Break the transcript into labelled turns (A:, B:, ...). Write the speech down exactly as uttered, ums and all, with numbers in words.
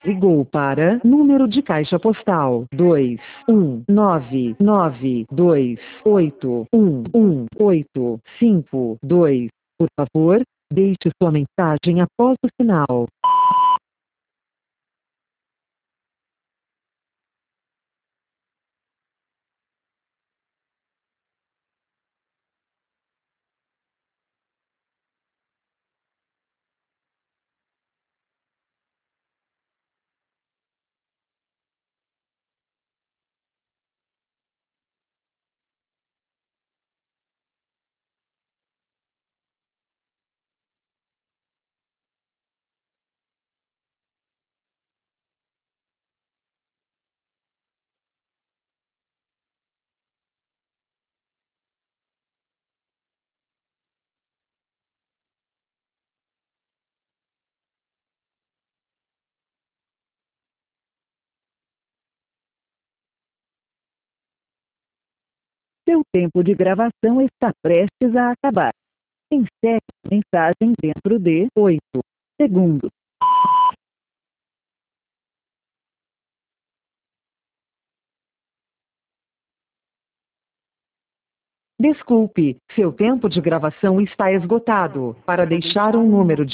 A: Ligou para número de caixa postal dois um nove nove dois oito um um oito cinco dois. Por favor, deixe sua mensagem após o sinal. Seu tempo de gravação está prestes a acabar. Encerre a mensagem dentro de oito segundos. Desculpe, seu tempo de gravação está esgotado. Para deixar um número de